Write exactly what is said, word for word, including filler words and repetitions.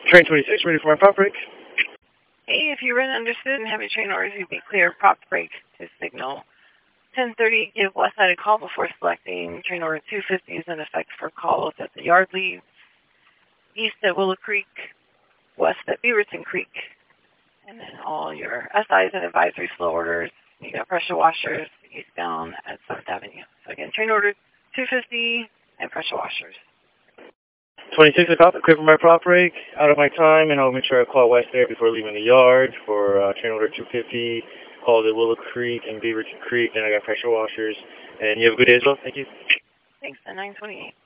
Train twenty-six, ready for my prop break. Hey, if you're in understood and heavy train orders, you'd be clear. Prop break to signal. ten thirty, give west side a call before selecting. Train order two fifty is in effect for calls at the yard leaves. East at Willow Creek, west at Beaverton Creek. And then all your S Is and advisory flow orders. You got pressure washers eastbound at seventh Avenue. So again, train order two fifty and pressure washers. twenty-six o'clock, clear for my prop break, out of my time, and I'll make sure I call West there before leaving the yard for uh, train order two fifty, calls at Willow Creek and Beaverton Creek, then I got pressure washers, and you have a good day as well. Thank you. Thanks, at nine twenty-eight.